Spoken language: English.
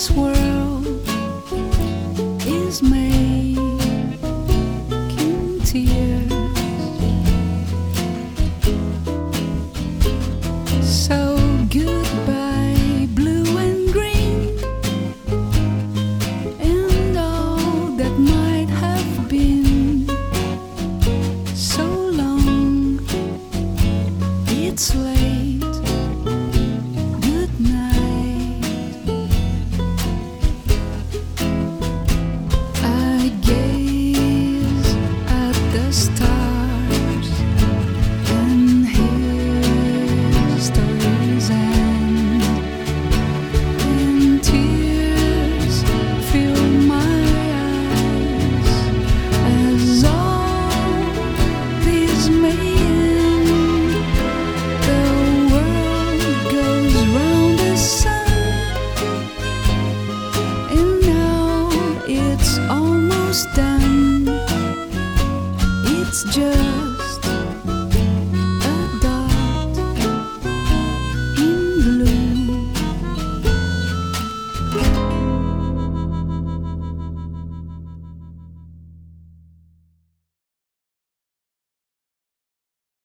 this world is making tears. So goodbye, blue and green, and all that might have been. So long, it's late. Good night. I gaze at the stars and hear stories end, and tears fill my eyes as all this may end. The world goes round the sun, and now it's almost done. It's just